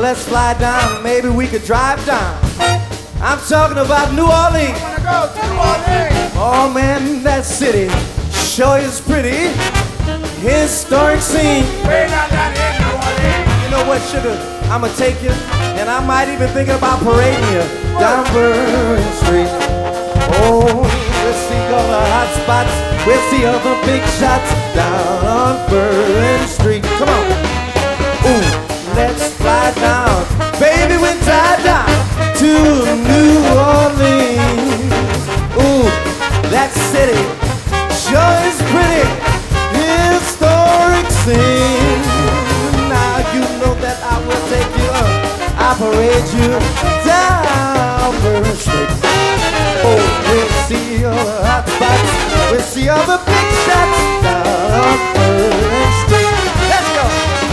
let's fly down. Maybe we could drive down. I'm talking about New Orleans. I wanna go to New Orleans. Oh man, that city sure is pretty. Historic scene. Way down in New Orleans. You know what, sugar? I'ma take you, and I might even thinking about parading you down Bourbon Street. Oh, we'll see all the hot spots. We'll see all the big shots down on Bourbon Street. Come on. Ooh, let's fly down. Baby, we fly down to New Orleans. Ooh, that city sure is pretty. Historic scene. Now you know that I will take you up. I'll parade you down Bourbon Street. Oh, we'll see all the hot spots. We'll see all the big shots down on Bourbon Street. Let's go.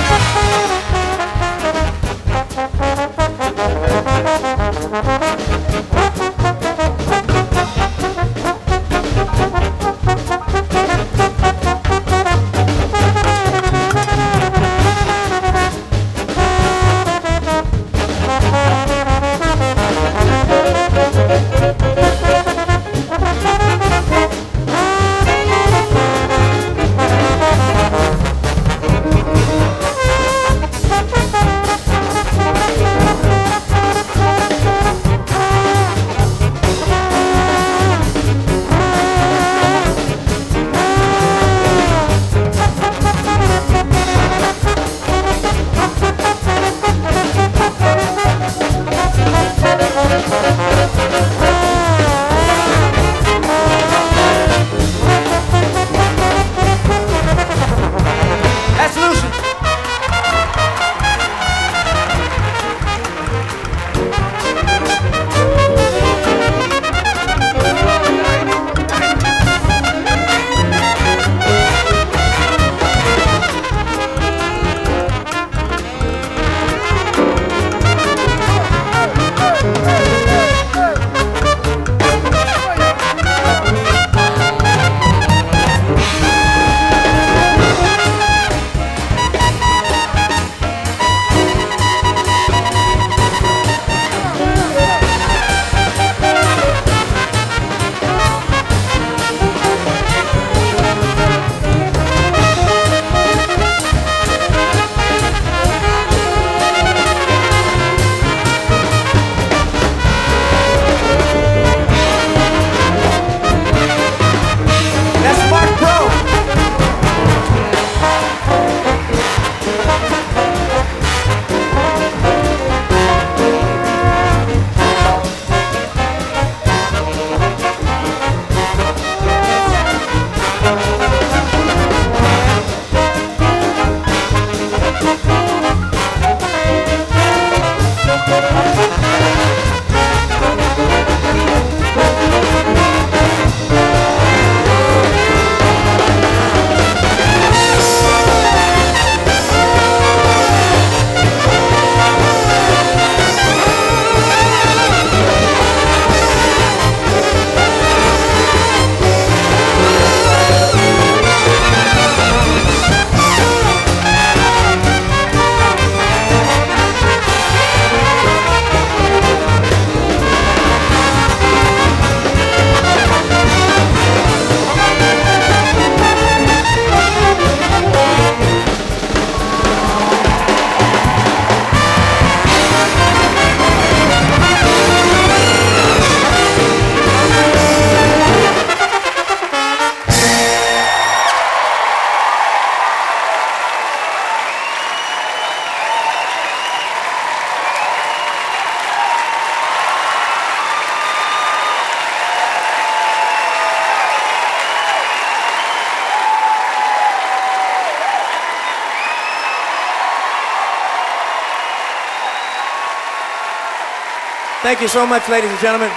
Thank you so much, ladies and gentlemen.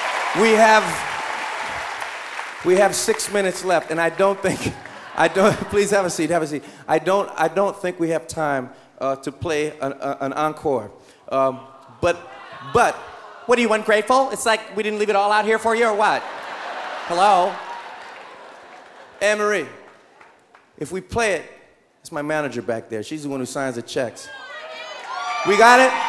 We have 6 minutes left, and please have a seat, I don't think we have time to play an encore. But, what are you, ungrateful? It's like we didn't leave it all out here for you, or what? Hello? Anne-Marie, if we play it, it's my manager back there. She's the one who signs the checks. We got it?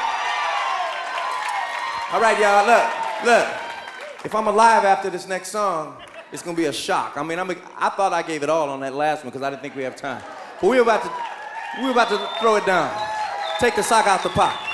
All right, y'all, look. If I'm alive after this next song, it's gonna be a shock. I mean, I thought I gave it all on that last one because I didn't think we have time. But we're about to throw it down. Take the sock out the pot.